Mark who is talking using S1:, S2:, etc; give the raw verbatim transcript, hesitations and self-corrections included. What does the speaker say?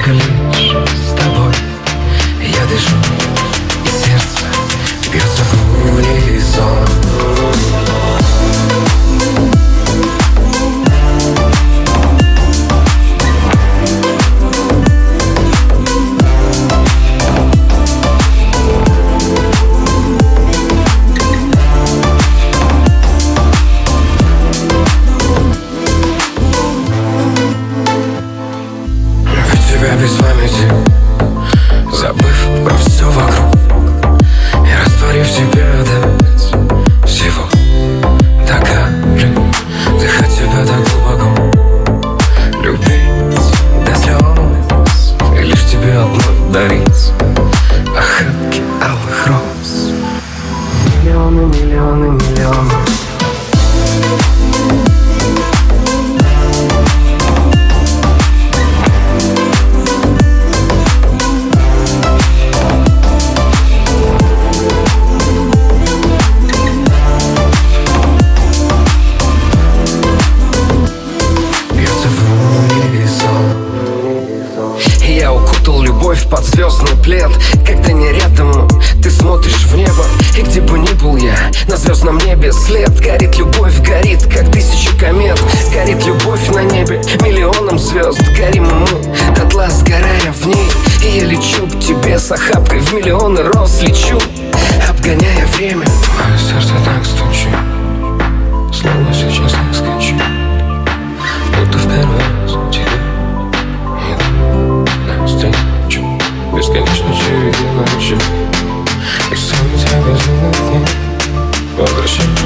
S1: только лишь с тобой я дышу, и сердце бьется в унисон. Без памяти, забыв про все вокруг и растворив себя до всего, докажи, дыхать тебя так глубоко, любить до слез и лишь тебе одно дарить охапки алых роз. Миллионы, миллионы, миллионы. Я укутал любовь под звездный плед. Когда не рядом, ты смотришь в небо, и где бы ни был я, на звездном небе след. Горит любовь, горит, как тысяча комет. Горит любовь на небе миллионом звезд. Горим мы, дотла сгорая в ней. И я лечу к тебе с охапкой в миллионы роз. Лечу, обгоняя время. Мое сердце так стучит, словно сейчас не скачу, будто в первый раз тебе навстречу. Бесконечно через ночи, и сон тебя безумных дней возвращает.